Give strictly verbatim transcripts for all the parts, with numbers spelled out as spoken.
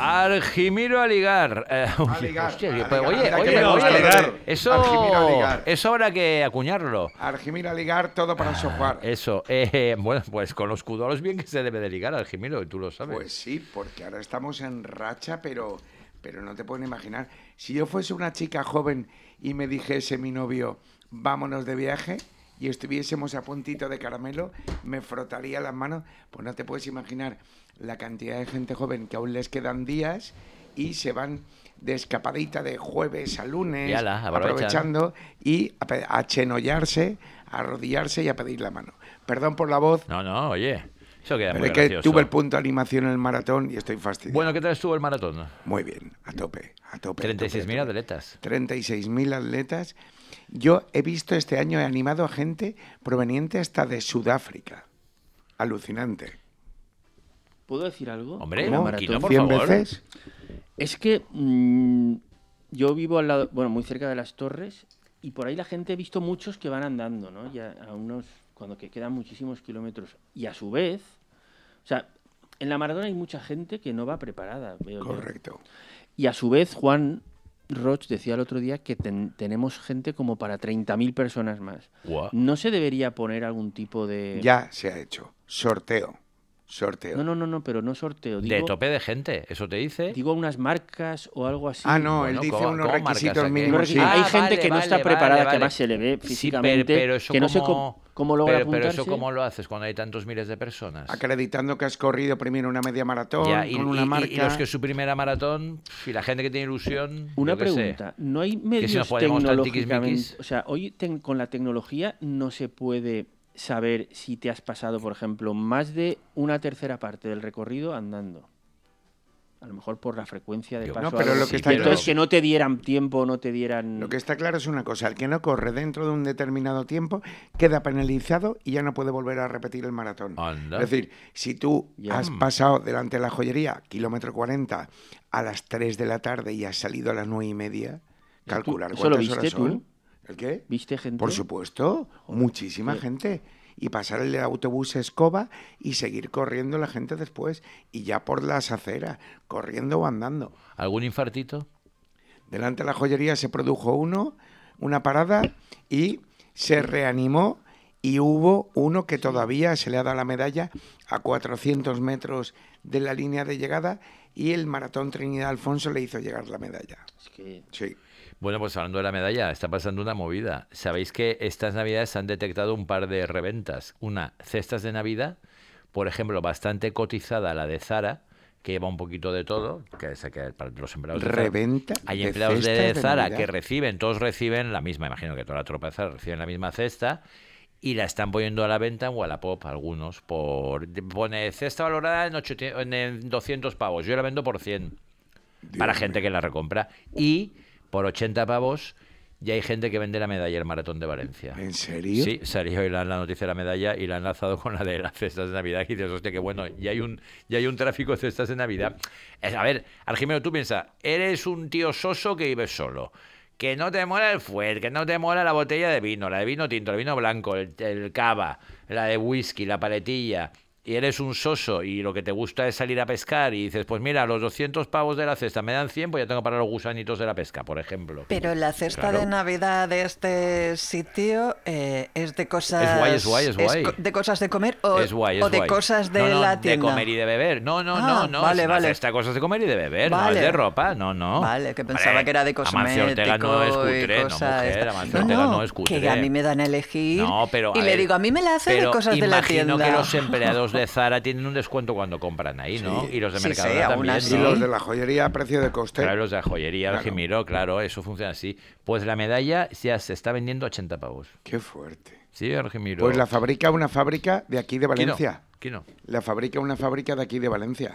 Argimiro Aligar. Eh, A ligar, hostia, a pues, ligar, oye, mira que oye, me oye, gusta ligar. eso, Argimiro Aligar. eso habrá que acuñarlo. Argimiro Aligar, todo para sojuar. Eso, eh, bueno, pues con los cudolos bien que se debe de ligar, Argimiro, y tú lo sabes. Pues sí, porque ahora estamos en racha, pero, pero no te pueden imaginar. Si yo fuese una chica joven y me dijese mi novio, vámonos de viaje, y estuviésemos a puntito de caramelo, me frotaría las manos, pues no te puedes imaginar la cantidad de gente joven que aún les quedan días y se van de escapadita de jueves a lunes, Y ala, aprovechan. aprovechando y a, pe- a chenollarse, a arrodillarse y a pedir la mano. Perdón por la voz, No, no, oye, eso queda pero muy es que gracioso. tuve el punto de animación en el maratón y estoy fastidiado. Bueno, ¿qué tal estuvo el maratón? Muy bien, a tope, a tope. treinta y seis mil a tope, a tope. atletas. treinta y seis mil atletas. Yo he visto este año, he animado a gente proveniente hasta de Sudáfrica. Alucinante. ¿Puedo decir algo? Hombre, de la ¿Cómo? maratón? Quino, por ¿Cien favor. veces? Es que mm, yo vivo al lado, bueno, muy cerca de las Torres y por ahí la gente he visto muchos que van andando, ¿no? Ya a unos, cuando que quedan muchísimos kilómetros. Y a su vez, o sea, en la maratón hay mucha gente que no va preparada, veo yo. Correcto. Y a su vez, Juan Roch decía el otro día que ten- tenemos gente como para treinta mil personas más. Guau. ¿No se debería poner algún tipo de... Ya se ha hecho. Sorteo. Sorteo. No, no, no, no, pero no sorteo. De Digo, tope de gente, eso te dice. digo unas marcas o algo así. Ah, no, Bueno, él dice ¿cómo- unos cómo marcas requisitos aquí? mínimos. Unos Sí. requisitos. Ah, Hay vale, gente que no vale, está vale, preparada, vale. que además se le ve Sí, pero, físicamente, pero eso que no sé cómo- cómo, cómo logra pero, pero apuntarse. eso cómo lo haces cuando hay tantos miles de personas. Acreditando que has corrido primero una media maratón Ya, y, con y- una y- marca. y los que es su primera maratón, pf, y la gente que tiene ilusión. Una yo qué sé. pregunta, ¿no hay si nos medios ponemos tan tecnológicamente? tiquismiquis. O sea, hoy ten- con la tecnología no se puede saber si te has pasado, por ejemplo, más de una tercera parte del recorrido andando. A lo mejor por la frecuencia de Yo- paso. No, pero algo lo así. que está Entonces, claro- que no te dieran tiempo, no te dieran... Lo que está claro es una cosa, el que no corre dentro de un determinado tiempo queda penalizado y ya no puede volver a repetir el maratón. Anda. Es decir, si tú Ya. has pasado delante de la joyería, kilómetro cuarenta, a las tres de la tarde y has salido a las nueve y media, calcular ¿Eso lo cuántas viste horas tú? son. ¿El qué? ¿Viste gente? Por supuesto, muchísima qué- gente. Y pasar el autobús escoba y seguir corriendo la gente después. Y ya por las aceras, corriendo o andando. ¿Algún infartito? Delante de la joyería se produjo uno, una parada, y se reanimó. Y hubo uno que todavía se le ha dado la medalla a cuatrocientos metros de la línea de llegada. Y el Maratón Trinidad Alfonso le hizo llegar la medalla. Es que... Sí. Bueno, pues hablando de la medalla, está pasando una movida. Sabéis que estas navidades han detectado un par de reventas. Una, cestas de Navidad, por ejemplo, bastante cotizada la de Zara, que lleva un poquito de todo, que es que para los empleados de Zara. Reventa. Hay de empleados de, cestas de Zara Navidad. que reciben, todos reciben la misma, imagino que toda la tropa de Zara reciben la misma cesta y la están poniendo a la venta en Wallapop, algunos, por pone cesta valorada en, ochocientos, en doscientos pavos, yo la vendo por cien, Dios para mío. gente que la recompra, y por ochenta pavos ya hay gente que vende la medalla del Maratón de Valencia. ¿En serio? Sí, salió hoy la, la noticia de la medalla y la han lanzado con la de las cestas de Navidad. Y dices, hostia, que bueno, ya hay un, ya hay un tráfico de cestas de Navidad. Es, a ver, Argimiro, tú piensas, eres un tío soso que vives solo. Que no te mola el fuet, que no te mola la botella de vino, la de vino tinto, el vino blanco, el, el cava, la de whisky, la paletilla. Y eres un soso y lo que te gusta es salir a pescar y dices, pues mira, los doscientos pavos de la cesta me dan cien, pues ya tengo para los gusanitos de la pesca, por ejemplo. Pero la cesta Claro. de Navidad de este sitio eh, es de cosas... Es guay, es guay, es guay. co- ¿De cosas de comer o, Es guay, es o de guay. cosas de No, no, la tienda? de comer y de beber. No, no, Ah, no, no. vale, es una vale. cesta de cosas de comer y de beber, no Vale. es de ropa, no, no. Vale, que pensaba Hombre, que era de Amancio Ortega no es cosmético y cutre, no, cosas mujer, esta- Amancio No, Ortega no, no es cutre. que a mí me dan a elegir No, pero, y a le ver, digo, a mí me la hace de pero cosas de la imagino tienda. que los empleados de Zara tienen un descuento cuando compran ahí, ¿no? Sí. Y los de Sí, Mercadona sí, aún también, así. Y ¿no? los de la joyería a precio de coste. Claro, los de la joyería, el Claro. Jimiro, claro, eso funciona así. Pues la medalla ya se está vendiendo a ochenta pavos. Qué fuerte. Sí, el Jimiro. Pues la fabrica una fábrica de aquí de Valencia. ¿Qué no? La fabrica una fábrica de aquí de Valencia.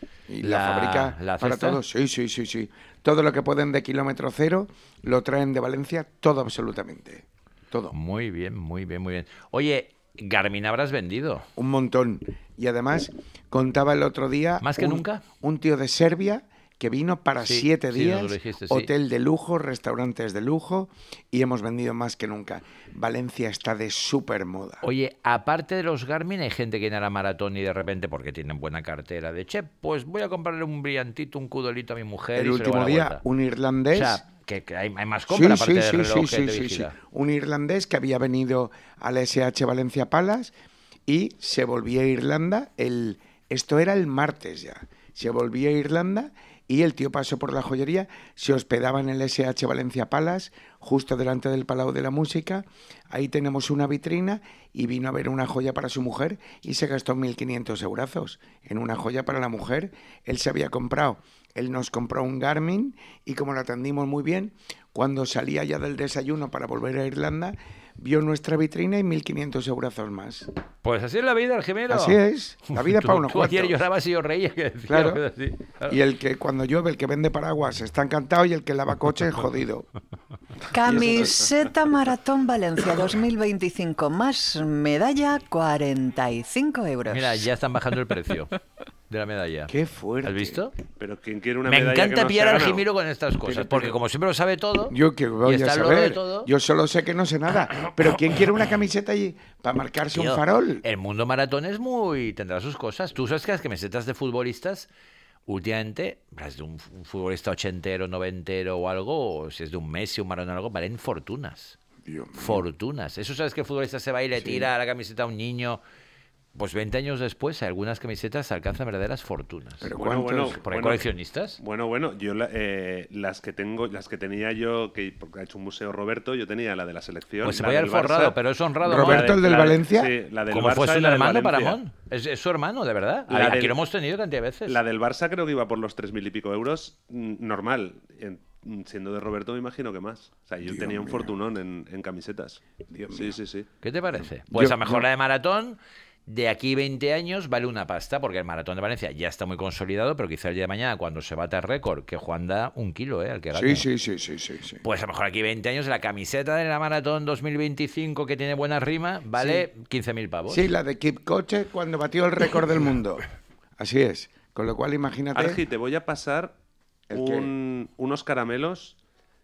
Y la, La- fabrica la para cesta. todos. Sí, sí, sí, sí. Todo lo que pueden de kilómetro cero lo traen de Valencia, todo absolutamente. Todo. Muy bien, muy bien, muy bien. Oye, Garmin habrás vendido. Un montón. Y además, contaba el otro día... ¿Más que un- nunca? Un tío de Serbia que vino para Sí, siete sí, días, nos lo dijiste, sí. hotel de lujo, restaurantes de lujo, y hemos vendido más que nunca. Valencia está de súper moda. Oye, aparte de los Garmin, hay gente que viene a la maratón y de repente, porque tienen buena cartera, de che, pues voy a comprarle un brillantito, un cudolito a mi mujer. El y se le último va la día, vuelta. un irlandés... O sea, que, que hay, hay más compra aparte del reloj que te vigila. Un irlandés que había venido al S H Valencia Palace y se volvía a Irlanda. El, esto era el martes ya. Se volvía a Irlanda y el tío pasó por la joyería, se hospedaba en el S H Valencia Palace, justo delante del Palau de la Música. Ahí tenemos una vitrina y vino a ver una joya para su mujer y se gastó mil quinientos eurazos en una joya para la mujer. Él se había comprado, él nos compró un Garmin y como lo atendimos muy bien, cuando salía ya del desayuno para volver a Irlanda, vio nuestra vitrina y mil quinientos eurazos más. Pues así es la vida, el gemelo. Así es, la vida es para unos Tú ayer cuantos. llorabas y yo reía. Que decía, Claro. pues así, claro. Y el que cuando llueve, el que vende paraguas está encantado y el que lava coches jodido. Camiseta Maratón Valencia dos mil veinticinco más medalla cuarenta y cinco euros. Mira, ya están bajando el precio de la medalla. Qué fuerte. ¿Has visto? Pero ¿quién quiere una Me medalla encanta que no se pillar ha al ganado? Jimiro con estas cosas, Pero- porque pero- como siempre lo sabe todo, Yo que voy y a está al loro de saber. todo. Yo solo sé que no sé nada. Pero ¿quién quiere una camiseta allí para marcarse Tío, un farol? el mundo maratón es muy... tendrá sus cosas. Tú sabes que las camisetas de futbolistas, últimamente, las de un, un futbolista ochentero, noventero o algo, o si es de un Messi, un Maradona o algo, valen fortunas. Dios mío. Fortunas. Eso sabes que el futbolista se va y le tira la camiseta a un niño. Pues veinte años después, algunas camisetas alcanzan verdaderas fortunas. Pero Bueno, ¿cuántos? bueno. ¿Por ahí coleccionistas? Bueno, bueno, yo la- eh, las que tengo, las que tenía yo, que porque ha hecho un museo Roberto, yo tenía la de la selección. Pues se la puede al del Barça, forrado, pero es honrado. Roberto, Mon. el del la de- Valencia. Sí, la del Como Barça fuese y un la del hermano para Valencia. Mon. Es, es su hermano, de verdad. La Aquí del- lo hemos tenido cantidad de veces. La del Barça creo que iba por los tres mil y pico euros, mm, normal. En- siendo de Roberto me imagino que más. O sea, yo Dios tenía un mío. fortunón en, en camisetas. Dios sí, mío. sí, sí. ¿Qué te parece? Pues Yo- a lo mejor yo- la de maratón, de aquí veinte años, vale una pasta, porque el maratón de Valencia ya está muy consolidado, pero quizá el día de mañana, cuando se bata el récord, que Juan da un kilo, ¿eh? Al que gane. Sí, sí, sí, sí, sí, sí. Pues a lo mejor aquí veinte años, la camiseta de la maratón dos mil veinticinco, que tiene buena rima, vale quince mil pavos. Sí, la de Kip Coche cuando batió el récord del mundo. Así es. Con lo cual, imagínate. Argi, te voy a pasar ¿El qué? un- unos caramelos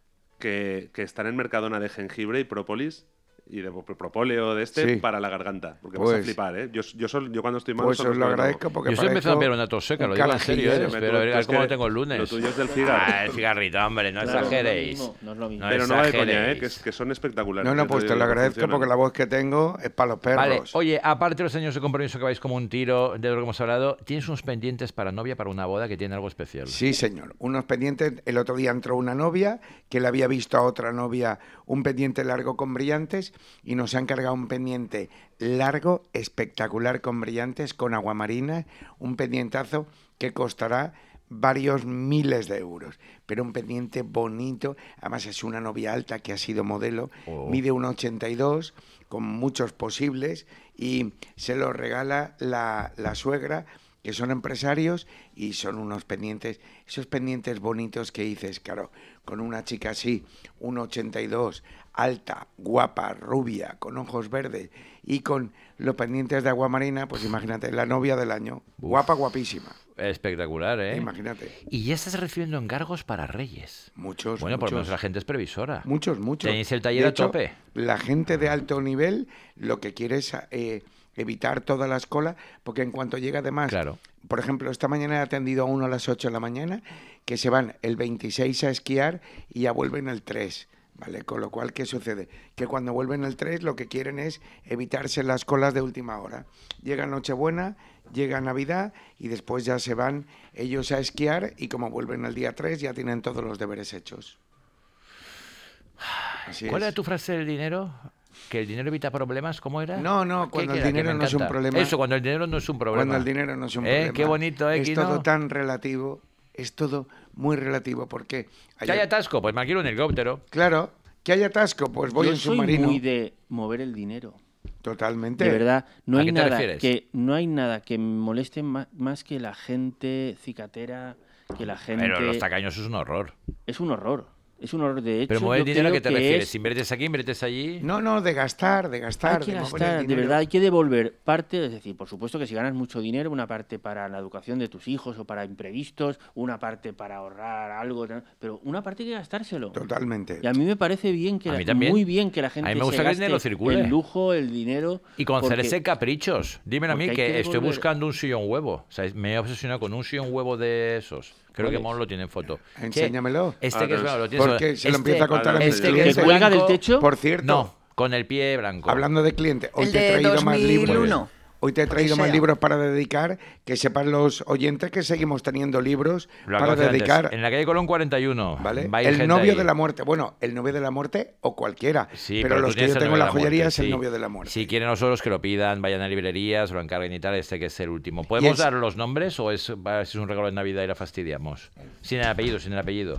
que, que están en Mercadona de jengibre y própolis y de propóleo de este Sí. para la garganta. Porque vas a Pues- flipar, ¿eh? Yo, yo, sol- yo cuando estoy mal... Pues solo os lo os tomo. agradezco porque Yo estoy empezando a parezco pillar una tos seca, un lo digo en serio, ¿eh? carajillero. Pero Tú- a tú ver es cómo que lo tengo el lunes. Lo tuyo es del cigarro. Ah, el cigarrito, hombre, no Claro, exageréis. no es lo mismo, no es lo mismo. Pero no va de coña, ¿eh? exageréis. Que, es- que son espectaculares. No, no, yo pues te digo lo que agradezco funcionan. porque la voz que tengo es para los perros. Vale, oye, aparte de los años de compromiso que vais como un tiro, de lo que hemos hablado, tienes unos pendientes para novia, para una boda que tiene algo especial. Sí, señor. Unos pendientes. El otro día entró una novia que le había visto a otra novia un pendiente largo con brillantes y nos han cargado un pendiente largo, espectacular con brillantes, con aguamarina, un pendientazo que costará varios miles de euros, pero un pendiente bonito. Además es una novia alta que ha sido modelo, Oh. mide uno ochenta y dos con muchos posibles y se lo regala la, la suegra, que son empresarios y son unos pendientes, esos pendientes bonitos que dices, claro, con una chica así, uno ochenta y dos, alta, guapa, rubia, con ojos verdes y con los pendientes de aguamarina, pues imagínate, la novia del año, guapa, guapísima, Espectacular, ¿eh? imagínate. Y ya estás recibiendo encargos para Reyes. Muchos, Bueno, por lo menos muchos. la gente es previsora. Muchos, muchos. Tenéis el taller De a hecho, tope. La gente de alto nivel lo que quiere es eh, evitar todas las colas, porque en cuanto llega además, Claro. por ejemplo, esta mañana he atendido a uno a las ocho de la mañana, que se van el veintiséis a esquiar y ya vuelven el tres. ¿Vale? Con lo cual, ¿qué sucede? Que cuando vuelven el tres lo que quieren es evitarse las colas de última hora. Llega Nochebuena, llega Navidad y después ya se van ellos a esquiar y como vuelven el día tres ya tienen todos los deberes hechos. Así ¿Cuál es. era tu frase del dinero? ¿Que el dinero evita problemas? ¿Cómo era? No, no, ¿Qué- cuando qué el era? Que dinero me no es un encanta. problema. Eso, cuando el dinero no es un problema. Cuando el dinero no es un ¿Eh? problema. Qué bonito, ¿eh? Es Quino? todo tan relativo, es todo muy relativo, porque... ¿Que hay atasco? Pues me alquilo un helicóptero. Claro, que hay atasco, pues voy Yo en soy submarino. muy de mover el dinero. Totalmente. De verdad, no ¿A hay qué te nada refieres? que no hay nada que me moleste ma- más que la gente cicatera, que la gente Pero los tacaños es un horror. es un horror. Es un horror. De hecho, Pero mover yo dinero, ¿a creo qué te que refieres? es- ¿Inviertes aquí, inviertes allí? No, no, de gastar, de gastar. Hay que de mover el gastar, de dinero. verdad, hay que devolver parte, es decir, por supuesto que si ganas mucho dinero, una parte para la educación de tus hijos o para imprevistos, una parte para ahorrar algo, ¿no? Pero una parte hay que gastárselo. Totalmente. Y a mí me parece bien que A la- mí también. muy bien que la gente A mí me se gusta que el gaste dinero circule. el lujo, el dinero. Y con porque- hacerse caprichos. Dímelo a mí porque hay que, que estoy devolver- buscando un sillón huevo. O sea, me he obsesionado con un sillón huevo de esos. Creo que ¿Cuál es? Mon lo tiene en foto. Enséñamelo. Este Ah, que es pero claro, lo es- tienes- porque se lo este- empieza a contar a mis este que clientes. es ¿Que cuelga del blanco- techo? Por cierto, No, con el pie blanco. hablando de clientes, hoy El te he de traído más libros. dos mil uno. Hoy te he traído más Odisea. libros para dedicar, que sepan los oyentes que seguimos teniendo libros Lo para acabo de decir dedicar. antes. En la calle Colón cuarenta y uno. ¿Vale? Va a ir El gente novio ahí. de la muerte. Bueno, el novio de la muerte o cualquiera. Sí, pero, tú los que tienes yo el tengo en novio la de joyería muerte, es el sí. novio de la muerte. Si quieren nosotros que lo pidan, vayan a librerías o lo encarguen y tal, este que es el último. ¿Podemos es- dar los nombres o es, va- es un regalo de Navidad y la fastidiamos? Sin el apellido, sin el apellido.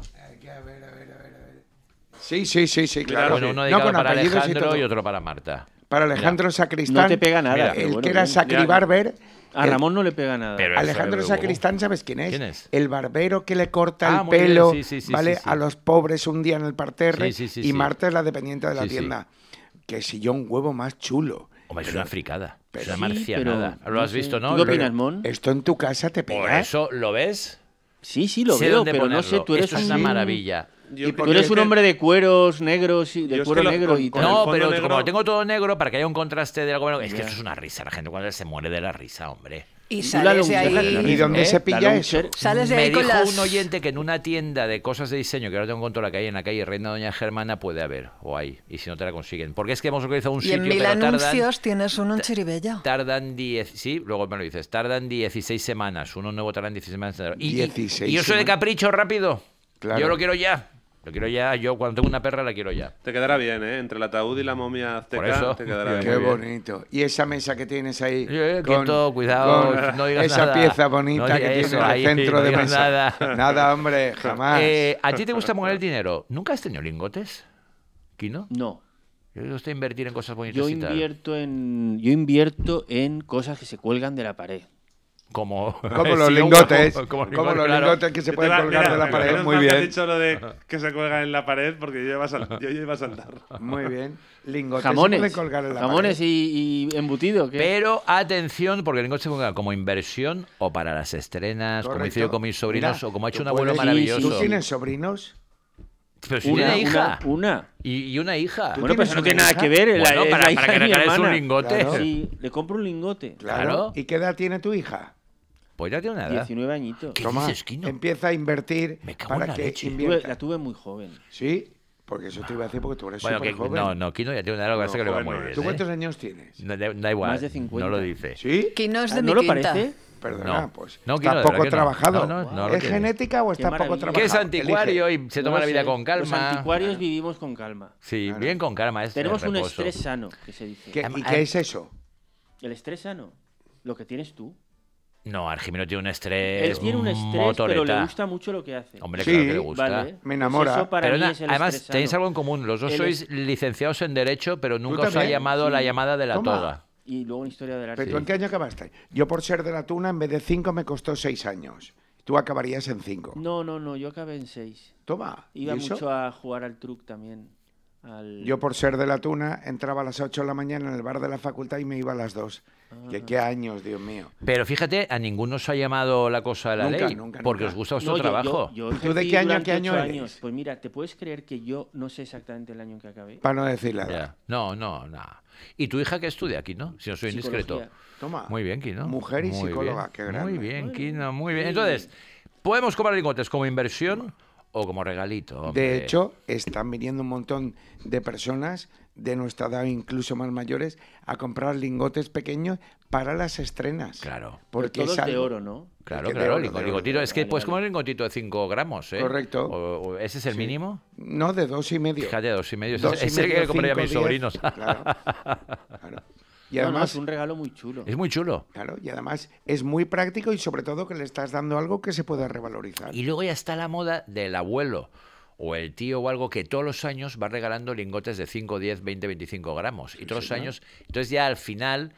Sí, sí, sí, sí, claro. Bueno, uno No, dedicado con para apellidos y Alejandro todo. y, otro para Marta. Para Alejandro Sacristán. No te pega nada, Mira, pero el bueno, que era bien. Sacribarber. A el- Ramón no le pega nada. Pero- Alejandro Pero- Sacristán, ¿sabes quién es? ¿Quién es? El barbero que le corta Ah, el muy bien, pelo, sí, sí, sí, ¿vale? sí, sí. A los pobres un día en el parterre. Sí, sí, sí, y sí. Marta es la dependiente de la Sí, sí. tienda. Que sillón huevo más chulo. Hombre, es una fricada. Es una Sí, marcianada. pero Lo has no sé. visto, ¿no? ¿Tú qué Pero- opinas, Mon? Esto en tu casa te Por pega. eso, ¿lo ves? Sí, sí, lo Sé veo, dónde pero no ponerlo. sé, tú eres Esto es un... una maravilla. Yo Y Tú porque eres es un que- hombre de cueros negros y de Yo es cuero que lo- negro con- y con tal. el No, fondo pero negro- como lo tengo todo negro, para que haya un contraste de algo bueno, es que Ya. esto es una risa. La gente cuando se muere de la risa, hombre. Y Tú la sales de lonchera, la ahí. ¿Y dónde ¿Eh? se La pilla eso? lonchera. Sales de Me ahí con dijo las... un oyente que en una tienda de cosas de diseño, que ahora tengo en cuenta la que hay en la calle Reina Doña Germana, puede haber, o hay, y si no te la consiguen. Porque es que hemos localizado un Y sitio, en mil pero tardan, anuncios tienes uno en Chiribella. tardan diez, sí, luego me lo dices, tardan dieciséis semanas, uno nuevo tardan dieciséis semanas. Y, y- dieciséis y yo soy de semanas. capricho rápido, Claro. yo lo quiero ya, lo quiero ya, yo cuando tengo una perra la quiero ya. Te quedará bien, ¿eh? Entre el ataúd y la momia azteca Por eso. te quedará bien. Qué Muy bien. bonito. Y esa mesa que tienes ahí. Eh, con- quieto, cuidado, con no digas esa nada. pieza bonita No que digas tiene eso, en el ahí, centro no de digas mesa. nada. Nada, hombre, jamás. Eh, ¿A ti te gusta mover el dinero? ¿Nunca has tenido lingotes, Kino? No, Yo me gusta invertir en cosas bonitas yo y tal. invierto en yo invierto en cosas que se cuelgan de la pared. Como, Como los sí, un lingotes. huevo, Como, lingotes, los claro. lingotes que se Yo te pueden va- colgar mira, de la pared. menos Muy mal que has bien. dicho lo de que se cuelgan en la pared porque yo iba a, sal- yo iba a saltar. Muy bien. Lingotes Jamones, se pueden colgar en la jamones pared. y, y embutido. ¿qué? Pero atención, porque el lingote se ponga como inversión o para las estrenas, como Correcto. hice yo con mis sobrinos, Mira, o como ha hecho tú un abuelo puedes- maravilloso. ¿Tú tienes sobrinos? Pero si una, tiene hija. una, una. Y, y una hija. ¿Tú Bueno, tienes pues eso no una tiene nada hija? que ver. es la- Bueno, es para, la hija para que de mi regales un hermana. lingote. Claro. Sí, le compro un lingote. Claro. ¿Y qué edad tiene tu hija? Pues ya tiene una edad. diecinueve añitos. ¿Qué Toma, dices, Kino? empieza a invertir Me cago en para la que leche. Tuve- invierta. la tuve muy joven. Sí, porque eso te iba a decir porque tú eres Bueno, súper que, joven. no, no, Kino ya tiene una edad, lo que pasa es que le va joven muy no bien. es. ¿Tú ¿eh? cuántos años tienes? No, da, da igual, Más de cincuenta. no lo dice. ¿Sí? Que no es de Ah, mi ¿No lo quinta. parece? Perdona, No. pues No, está Kino, de poco verdad que no. trabajado. No, no, no lo ¿Es tiene. genética o está Qué poco maravilla. trabajado? Que es anticuario Elige. y se No toma lo la vida sé. con calma. Los anticuarios vivimos con calma. Sí, Claro. bien con calma. Es Tenemos el un reposo. estrés sano, que se dice. ¿Qué- ¿Y Am- qué es eso? El estrés sano, lo que tienes tú. No, Argimiro tiene un Él estrés. tiene un estrés, motoreta. pero le gusta mucho lo que hace. Hombre, Sí, claro que le gusta. Vale. Me enamora. Pues eso para Pero mí na- es el además, estrés tenéis sano. algo en común. Los dos Él sois es- licenciados en Derecho, pero nunca os ha también? llamado la llamada de la Toma. toga. Y luego una historia del arte. ¿Pero tú en qué año acabaste? Yo por ser de la tuna, en vez de cinco, me costó seis años. Tú acabarías en cinco. No, no, no, yo acabé en seis. Toma. ¿y Iba eso? mucho a jugar al truc también. Al... Yo por ser de la tuna, entraba a las ocho de la mañana en el bar de la facultad y me iba a las dos. Ah. ¿Qué, qué años, Dios mío? Pero fíjate, a ninguno os ha llamado la cosa de la Nunca, ley. nunca, porque nunca. os gusta No, vuestro yo- trabajo. Yo, yo ¿Tú de ejercí qué año a durante qué año ocho eres? años. Pues mira, ¿te puedes creer que yo no sé exactamente el año en que acabé? Para no decir la Ya. edad. No, no, no. ¿Y tu hija qué estudia aquí, no? Si no soy indiscreto. Psicología. Toma. Muy bien, Kino. Mujer y Muy psicóloga, bien. qué grande. Muy bien, Bueno, Kino, muy bien. sí. Entonces, ¿podemos comprar lingotes como inversión o como regalito? hombre? De hecho, están viniendo un montón de personas de nuestra edad, incluso más mayores, a comprar lingotes pequeños para las estrenas. Claro. Pero Porque todos es algo- de oro, ¿no? Claro, Es que de claro, oro, lingo- de oro, lingotito. de Es que Vale, puedes vale. comer un lingotito de cinco gramos, ¿eh? Correcto. O- o- ¿Ese es el Sí. mínimo? No, de dos y medio. Fíjate, dos y medio. Dos Ese y es el medio, que compraría a cinco, mis diez. sobrinos. Claro, claro. Y No, no, además, es un regalo muy chulo. Es muy chulo. claro, y además es muy práctico y sobre todo que le estás dando algo que se pueda revalorizar. Y luego ya está la moda del abuelo o el tío o algo que todos los años va regalando lingotes de cinco, diez, veinte, veinticinco gramos. Y todos los señor. años, entonces ya al final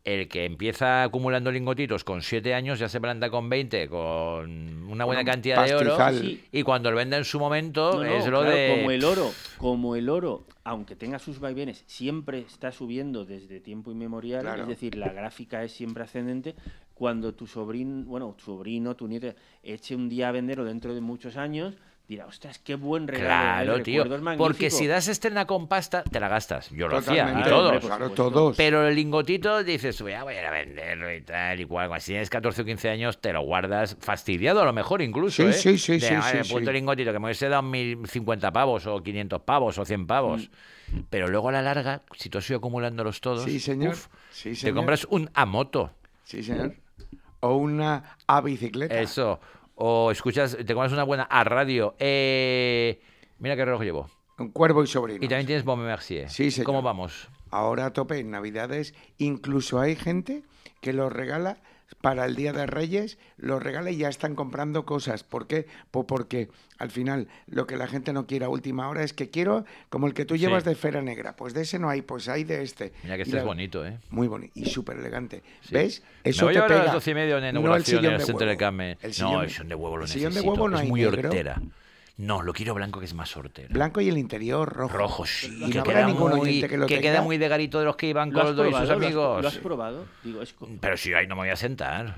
el que empieza acumulando lingotitos con siete años ya se planta con veinte, con una buena un cantidad de oro, pastizal. Sí. y cuando lo vende en su momento No, no, es lo claro, de... como el oro, como el oro, aunque tenga sus vaivenes, siempre está subiendo desde tiempo inmemorial, Claro. es decir, la gráfica es siempre ascendente. Cuando tu sobrino, bueno, tu sobrino, tu nieto, eche un día a vender o dentro de muchos años, dirá, ostras, qué buen regalo. Claro, el tío, recuerdo es porque magnífico". si das estrena con pasta, te la gastas. Yo lo hacía, y Totalmente, todos. hombre, por Claro, supuesto. todos. Pero el lingotito dices, voy a, voy a ir a venderlo y tal y cual. Si tienes catorce o quince años, te lo guardas fastidiado a lo mejor incluso, Sí, ¿eh? sí, sí, De, sí, "Ay, sí, el puto sí. lingotito que me hubiese dado mil cincuenta pavos o quinientos pavos o cien pavos. Pero luego a la larga, si tú has ido acumulándolos todos, Sí, señor. uf, Sí, te señor. compras un a moto. Sí, señor. O una a bicicleta. Eso. O escuchas, te compras una buena a radio. Eh, mira qué reloj llevo. Un cuervo y sobrino. Y también tienes Bon Mercier. Sí, señor. ¿Cómo vamos? Ahora a tope en Navidades, incluso hay gente que los regala para el Día de Reyes, los regala y ya están comprando cosas. ¿Por qué? Pues porque al final lo que la gente no quiere a última hora es que quiero, como el que tú Sí. llevas de Fera Negra, pues de ese no hay, pues hay de este. Mira que Y este la- es bonito, ¿eh? Muy bonito y súper elegante. Sí. ¿Ves? Me Eso voy te a llevar a pega. las doce y media en No el inauguración sillón en el de Centro de huevo. Came. El No, sillón- el sillón de huevo lo el sillón de necesito. huevo no es hay muy negro. hortera. No, lo quiero blanco que es más hortera. Blanco y el interior rojo. Rojo, sí, Y que, no habrá queda ningún muy, oyente que lo que tenga. queda muy de garito de los que iban ¿Lo has Coldo y sus probado? ¿Lo has- amigos. ¿Lo has probado? Digo, es co- Pero si ahí no me voy a sentar.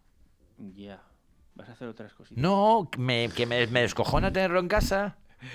Ya. Vas a hacer otras cositas. No, me, que me, me descojona tenerlo en casa.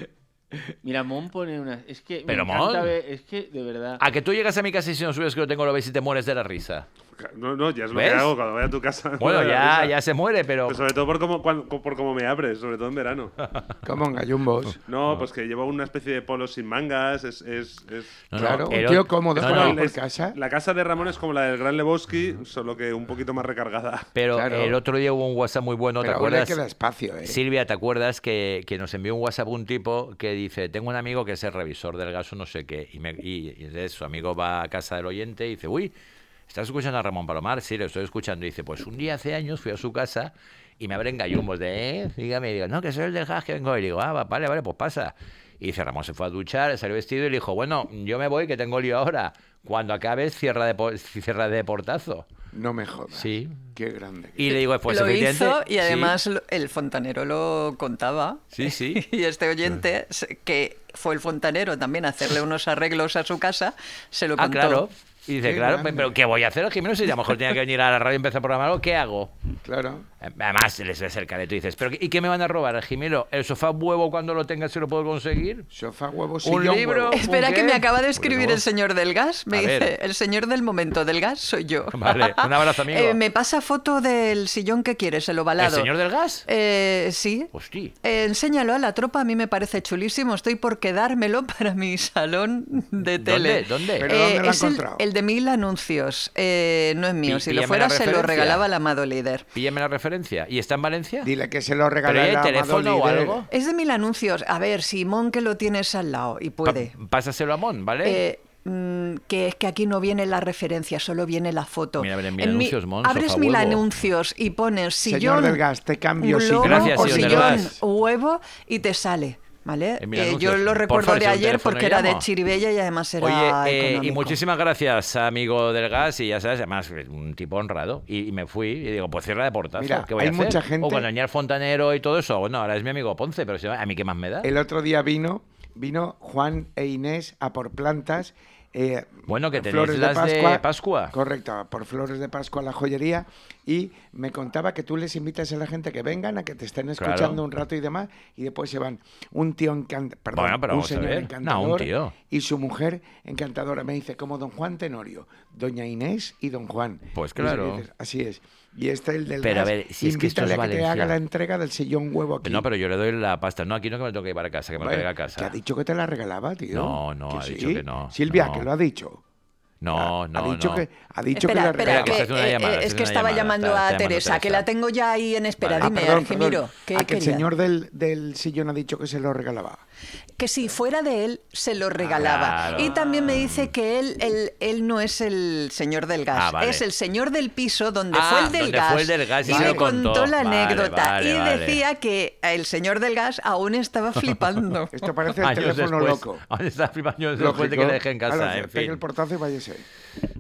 Mira, Mon pone una. Es que. me Pero, encanta Mon. ver- Es que, de verdad. A que tú llegas a mi casa y si no subes que lo tengo, lo ves y te mueres de la risa. No, no, ya es lo ¿Ves? que hago cuando voy a tu casa. Bueno, Me da ya, risa. ya se muere, pero... Pero sobre todo por cómo, cuan- por cómo me abres, sobre todo en verano. Como en gallumbos. No, pues que llevo una especie de polo sin mangas, es... es, es- No, no, Claro, el un tío ot- cómodo no, por no, ahí por es- casa. La casa de Ramón es como la del Gran Lebowski, solo que un poquito más recargada. Pero Claro. el otro día hubo un WhatsApp muy bueno, ¿te Pero aún le acuerdas? queda espacio, ¿eh? Silvia, ¿te acuerdas que, que nos envió un WhatsApp un tipo que dice, tengo un amigo que es el revisor del gas o no sé qué, y, me, y, y entonces su amigo va a casa del oyente y dice, uy, ¿estás escuchando a Ramón Palomar? Sí, lo estoy escuchando. Y dice, pues un día hace años fui a su casa y me abren gallumbos de, ¿eh? Dígame, y digo, no, que soy el del gas que vengo. Y digo, ah, va, vale, vale, pues pasa. Y dice, Ramón se fue a duchar, salió vestido y le dijo, bueno, yo me voy, que tengo lío ahora. Cuando acabes, cierra de, po- cierra de portazo. No me jodas. Sí. Qué grande. Y le digo, pues lo efectivamente, hizo y sí. además lo- el fontanero lo contaba. Sí, sí. Y este oyente, se- que fue el fontanero también a hacerle unos arreglos a su casa, se lo Ah, contó. claro. Y dice, Qué claro, grande. pero ¿qué voy a hacer, Jimeno? Si a lo mejor tenía que venir a la radio y empezar a programarlo, ¿qué hago? Claro. Además, les ves el careto y dices, ¿pero qué- ¿y qué me van a robar, Jimeno? ¿El sofá huevo cuando lo tenga se lo puedo conseguir? Sofá, huevo, ¿Un sillón, libro? huevo. Espera, ¿Un que qué? me acaba de Pues escribir no. el señor del gas. Me A dice, ver. el señor del momento del gas soy yo. Vale, un abrazo, amigo. Eh, me pasa foto del sillón que quieres, el ¿El ovalado. señor del gas? Eh, sí. Hostia. Eh, enséñalo a la tropa, a mí me parece chulísimo. Estoy por quedármelo para mi salón de tele. ¿Dónde? ¿Dónde? Pero ¿dónde lo ha es el, encontrado? el de Mil Anuncios. Eh, no es mío. Pí- Si lo píllame fuera, la se lo referencia. regalaba al amado líder. Píllame la referencia. ¿Y está en Valencia? Dile que se lo ¿Pero regala hay el amado teléfono o líder. algo? Es de Mil Anuncios. A ver, Simón, que lo tienes al lado y puede. Pa- pásaselo a Mon, ¿vale? Eh, mm, que es que aquí no viene la referencia, solo viene la foto. Mira, a ver, en Mil mi- Anuncios, Mon, abres sofá Mil huevo. Anuncios y pones Señor sillón, del gas, te cambio globo sillón Gracias, o señor del sillón gas. huevo y te sale. ¿Vale? En Mil Eh, yo Anuncios. lo Por recuerdo favor, de si un ayer teléfono porque era de llamo. Chiribella y además era Oye, eh, y económico. muchísimas gracias, amigo del gas, y ya sabes, además, un tipo honrado. Y, y me fui y digo, pues cierra de portazo. Mira, ¿Qué voy a hay hacer? mucha gente- O cuando venía el fontanero y todo eso. Bueno, ahora es mi amigo Ponce, pero si no, a mí qué más me da. El otro día vino, vino Juan e Inés a por plantas. eh, Bueno, que tenéis flores las de Pascua. Correcto, por flores de Pascua a la joyería. Y me contaba que tú les invitas a la gente que vengan, a que te estén escuchando Claro. un rato y demás, y después se van. Un tío encantador, perdón, Bueno, pero un vamos a señor ver. No, encantador un tío. y su mujer encantadora. Me dice, como don Juan Tenorio, doña Inés y don Juan. Pues Y claro. dices, así es. Y este, el del Pero a gas, ver, si es que esto invítale es a que te Valencia. haga la entrega del sillón huevo aquí. No, pero yo le doy la pasta. No, aquí no que me tengo que llevar a casa, que me lo Bueno, traiga a casa. que ha dicho que te la regalaba, tío. No, no, ha dicho que no, Silvia, no. que lo ha dicho. No, Ha- no, ha dicho no. que ha dicho Espera, que la espera, que que, se hace una eh, llamada, eh, se es hace que una estaba llamada, llamando está- a está llamando Teresa, que Teresa. la tengo ya ahí en espera. Vale. Dime, Ah, perdón, Argimiro, perdón. ¿qué a que el quería? señor del, del sillón ha dicho que se lo regalaba. Que si fuera de él, se lo regalaba. Claro. Y también me dice que él, él, él no es el señor del gas, Ah, vale. es el señor del piso donde Ah, fue el del donde gas. fue el del gas y y se me lo contó. contó la Vale, anécdota. vale, y vale. decía que el señor del gas aún estaba flipando. Esto parece el Años teléfono después, loco. Años está flipando después de que le deje en Ahora, casa, en pegue fin. el portazo y váyase.